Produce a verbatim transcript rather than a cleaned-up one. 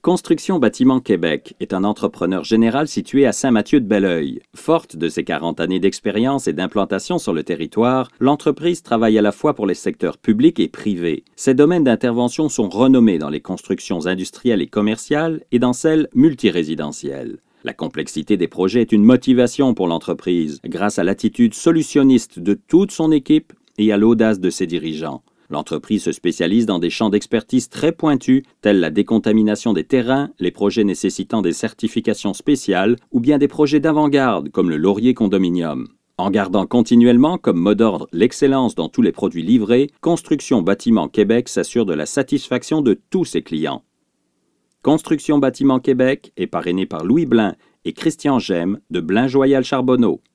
Construction Bâtiment Québec est un entrepreneur général situé à Saint-Mathieu-de-Belleuil. Forte de ses quarante années d'expérience et d'implantation sur le territoire, l'entreprise travaille à la fois pour les secteurs publics et privés. Ses domaines d'intervention sont renommés dans les constructions industrielles et commerciales et dans celles multirésidentielles. La complexité des projets est une motivation pour l'entreprise, grâce à l'attitude solutionniste de toute son équipe et à l'audace de ses dirigeants. L'entreprise se spécialise dans des champs d'expertise très pointus, tels la décontamination des terrains, les projets nécessitant des certifications spéciales ou bien des projets d'avant-garde comme le Laurier Condominium. En gardant continuellement comme mot d'ordre l'excellence dans tous les produits livrés, Construction Bâtiment Québec s'assure de la satisfaction de tous ses clients. Construction Bâtiment Québec est parrainé par Louis Blain et Christian Gemme de Blain Joyal Charbonneau.